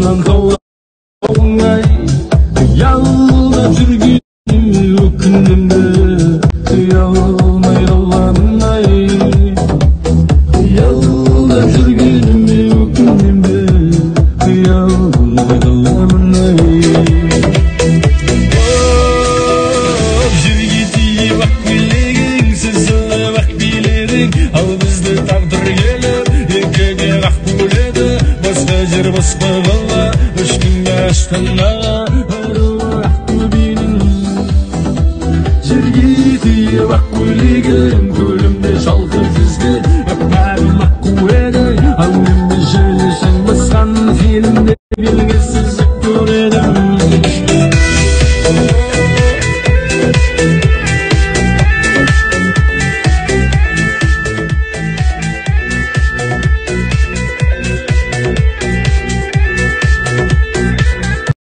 Yallan oğlay yalda жүрген өкінімді тыя алмай қалғанай yalda жүргеніме өкінімді тыя алмай қалғанай жерге тиіп ақ көйлегің сызылып ақ биледің ал бізді тағдыр келіп екіге қақ бөледі басқа жер басқа қала ешкімге астанаға ақ көйлегім көлімде шалқып жүзген бәрім ақ қу еді ал мен желісің басқан фильмде белгісіз